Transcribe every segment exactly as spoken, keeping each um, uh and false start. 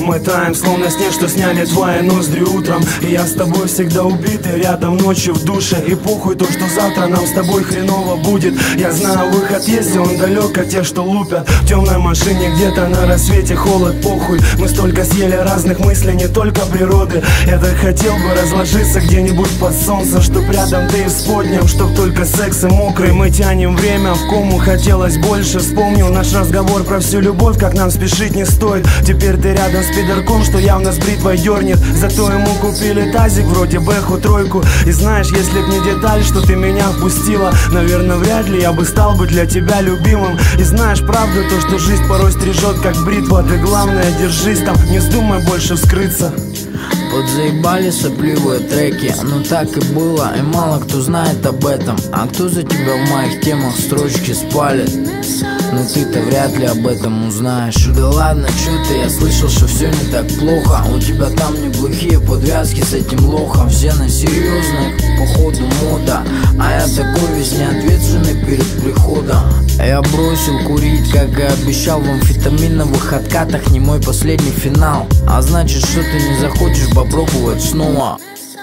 мы таем, словно снег, что сняли твои ноздри утром. И я с тобой всегда убитый, рядом ночью в душе. И похуй то, что завтра нам с тобой хреново будет. Я знаю, выход есть, и он далек от тех, что лупят. В темной машине где-то на рассвете холод, похуй. Мы столько съели разных мыслей, не только природы. Я так хотел бы разложиться где-нибудь под солнцем, чтоб рядом ты и в споднем, чтоб только секс и мокрый. Мы тянем время в кому, хотелось больше. Вспомнил наш разговор про всю любовь, как нам спешить не стоит. Теперь ты рядом с пидорком, что явно с бритвой дернет. Зато ему купили тазик, вроде бэху тройку. И знаешь, если б не деталь, что ты меня впустила, наверное, вряд ли я бы стал бы для тебя любимым. И знаешь правду, то, что жизнь порой стрижет, как бритва. Ты главное, держись там, не вздумай больше вскрыться. Подзаебали сопливые треки, но так и было, и мало кто знает об этом. А кто за тебя в моих темах строчки спалит? Но ты-то вряд ли об этом узнаешь. Да ладно, чё ты, я слышал, что все не так плохо. У тебя там неплохие подвязки с этим лохом. Все на серьезных, походу мода. А я такой весь неответственный перед приходом. Я бросил курить, как и обещал, в амфетаминовых откатах не мой последний финал. А значит, что ты не захочешь попробовать снова.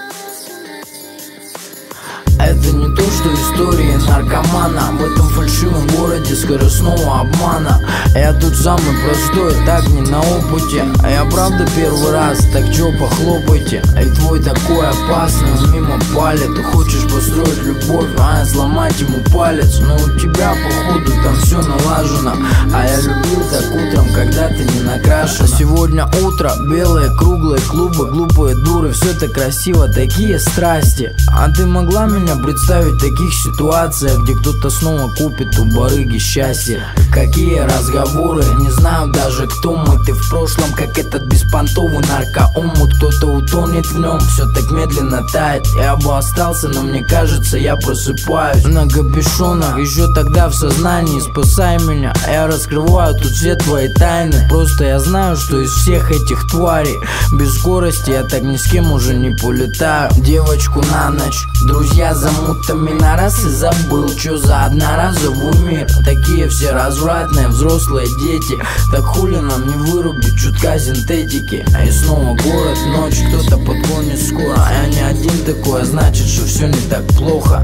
Это не то, что истории наркомана в этом фальшивом городе скоростного обмана. Я тут самый простой, так не на опыте. А я правда первый раз, так чё, похлопайте. И твой такой опасный, он мимо палит. Ты хочешь построить любовь, а я сломать ему палец. Но у тебя походу там все налажено. А я любил так утром, когда ты не накрашена. Сегодня утро, белые круглые клубы, глупые дуры. Все так красиво, такие страсти. А ты могла меня представить в таких ситуациях, где кто-то снова купит у барыги счастье? Какие разговоры, не знаю даже кто мы. Ты в прошлом, как этот беспонтовый наркоомут. Кто-то утонет в нем, все так медленно тает. Я бы остался, но мне кажется, я просыпаюсь на капюшонах, еще тогда в сознании. Спасай меня, я раскрываю тут все твои тайны. Просто я знаю, что из всех этих тварей без скорости я так ни с кем уже не полетаю. Девочку на ночь, друзья замутами на раз и забыл, чё за одноразовый мир. Такие все развратные взрослые дети. Так хули нам не вырубить чутка синтетики? А и снова город, ночь, кто-то подгонит скоро. А я не один такой, а значит, что все не так плохо.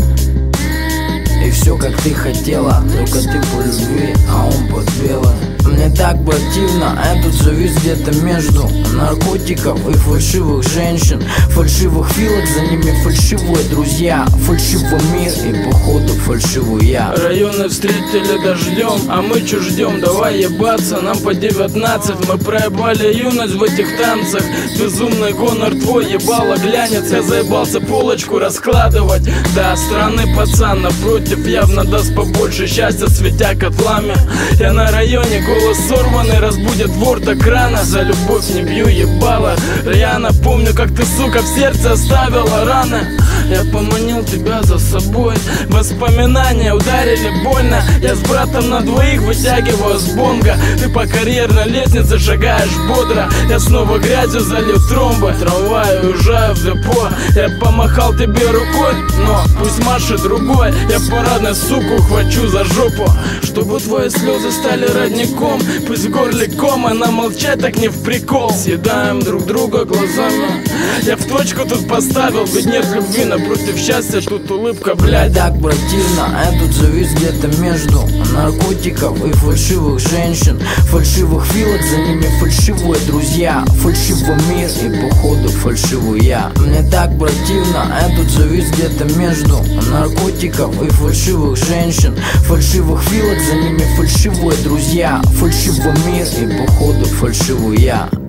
И все как ты хотела, только ты по любви, а он под белым. Мне так противно, я тут завис где-то между наркотиков и фальшивых женщин. Фальшивых филок, за ними фальшивые друзья. Фальшивый мир и походу фальшивый я. Районы встретили дождем, а мы чё ждем? Давай ебаться, нам по девятнадцать. Мы проебали юность в этих танцах. Безумный гонор твой, ебало глянец. Я заебался полочку раскладывать. Да, странный пацан напротив явно даст побольше счастья, светя котлами. Я на районе, голос сорванный, разбудит вор так рано. За любовь не бью ебало рьяно. Помню, как ты, сука, в сердце оставила раны. Я поманил тебя за собой, воспоминания ударили больно. Я с братом на двоих вытягиваю с бонга. Ты по карьерной лестнице шагаешь бодро. Я снова грязью залил тромбы. Трамвай, уезжаю в депо. Я помахал тебе рукой, но пусть машет другой. Я парадной суку хвачу за жопу, чтобы твои слезы стали родником. Пусть в горле ком, а нам молчать так не в прикол. Съедаем друг друга глазами. Я в точку тут поставил, ведь нет любви напротив счастья, тут улыбка, блядь. Мне так противно, а я тут завис где-то между наркотиков и фальшивых женщин. Фальшивых филок, за ними фальшивые друзья. Фальшивый мир и походу фальшивый я. Мне так противно, а я тут завис где-то между наркотиков и фальшивых женщин. Фальшивых филок, за ними фальшивые друзья. Фальшивый мир и походу фальшивый я.